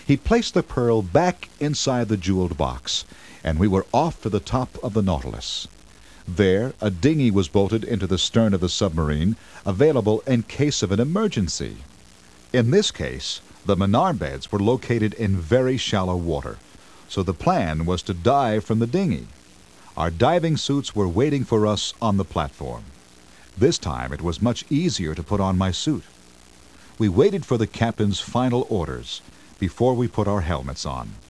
He placed the pearl back inside the jeweled box, and we were off to the top of the Nautilus. There a dinghy was bolted into the stern of the submarine, available in case of an emergency. In this case, the Manar beds were located in very shallow water, so the plan was to dive from the dinghy. Our diving suits were waiting for us on the platform. This time it was much easier to put on my suit. We waited for the captain's final orders before we put our helmets on.